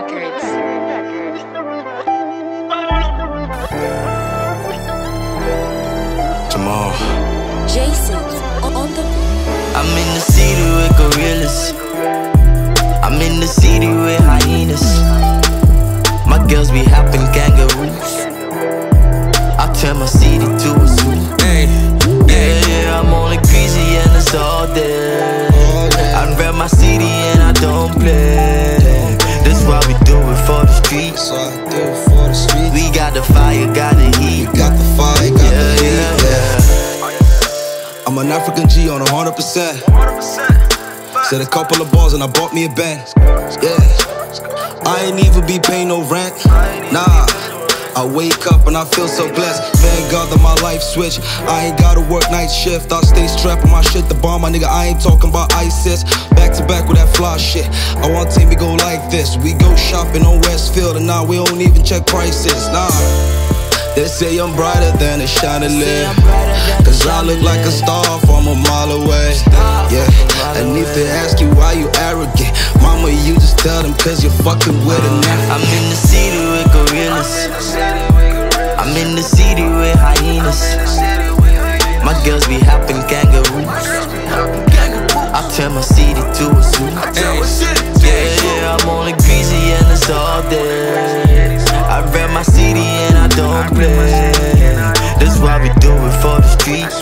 Records. Jamal. Jason on the. I'm in the city with gorillas. I'm in the city with hyenas. My girls be hopping kangaroos. I turn my city to a zoo. Hey, yeah, I'm on the greasy and it's all day. I rep my city and I don't play. That's why we do it for the streets. We got the fire, got the heat. Got the fire, got the heat, yeah. I'm an African G on 100%. Said a couple of balls and I bought me a Benz. Yeah, I ain't even be paying no rent. Nah, I wake up and I feel so blessed. Thank God that my life switched. I ain't gotta work night shift. I stay strapped on my shit. The bomb, my nigga, I ain't talking about ISIS. Back to back with that fly shit. I want to take me go like this. We go shopping on Westfield and now we don't even check prices. Nah, they say I'm brighter than a chandelier. Cause I look like a star from a mile away. Yeah, and if they ask you why you arrogant, mama, you just tell them cause you're fucking with a nigga. I'm in the city with gorillas. I'm in the city with hyenas. My girls be hopping kangaroos. I turn my city to a zoo. Yeah, I'm on the greasy and it's all day. I rep my city and I don't play. That's why we do it for the streets.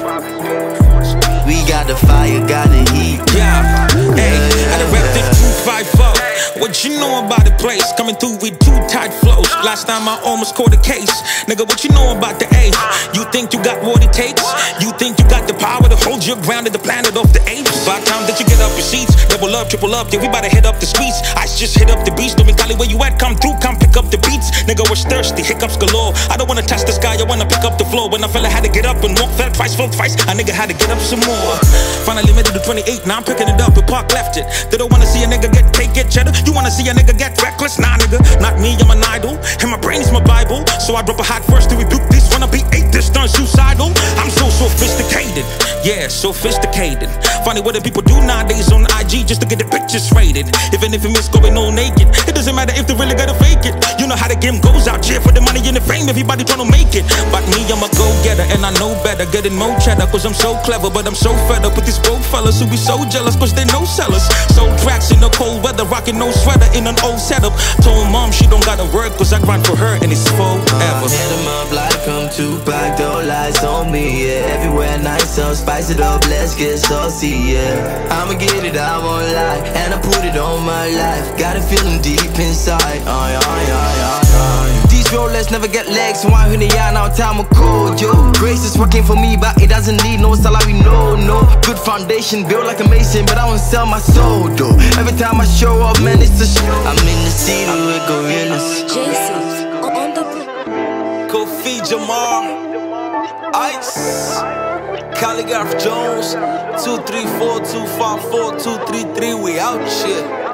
We got the fire, got the heat. Yeah, hey, I done repped it 254. What you know about the place? Coming through with two tight flows. Last time I almost caught a case. Nigga, what you know about the A? You think you got what it takes? You think you got the power to hold your ground in the planet of the apes? By the time that you get up your seats, double up, triple up, yeah, we bout to hit up the streets. Ice just hit up the beach. Dominicali, where you at? Come through, come pick up the beats. Nigga was thirsty, hiccups galore. I don't wanna touch the sky, I wanna pick up the floor. When I fella had to get up and walk, fell twice, a nigga had to get up some more. Finally made it to 28, now I'm picking it up, and Park left it. They don't wanna see a nigga get cake, get cheddar. You wanna see a nigga get reckless? Nah, nigga, not me, I'm an idol. And my brain is my Bible. So I drop a hot verse to rebuke this wannabe atheist, done suicidal. I'm so sophisticated, yeah, sophisticated. Funny what the people do nowadays on IG just to get the pictures rated. Even if you miss going all naked, it doesn't matter if they really gotta fake it. You know how the game goes out here for the money and the fame, everybody tryna make it. But me, I'm a go-getter and I know better. Getting more cheddar cause I'm so clever, but I'm so fed up with these broke fellas who be so jealous cause they no sellers. Sold tracks in the cold weather, rocking no sweater in an old setup. Told mom she don't gotta work cause I grind for her and it's forever. Hit 'em up like I'm Tupac, don't lies on me, yeah. Everywhere nice, so spice it up, let's get saucy, yeah. I'ma get it, I won't lie, and I put it on my life. Got a feeling deep inside, These rollers never get legs, so I'm in the now time of cold, yo. Grace is working for me, but it doesn't need no salary, no. Good foundation, built like a mason, but I won't sell my soul, though. Every time I show up, man, it's a show. I'm in the city with gorillas. Jason on the. Kofi Jamal, Ice, Calligraph Jones, 234-254-233, we out shit.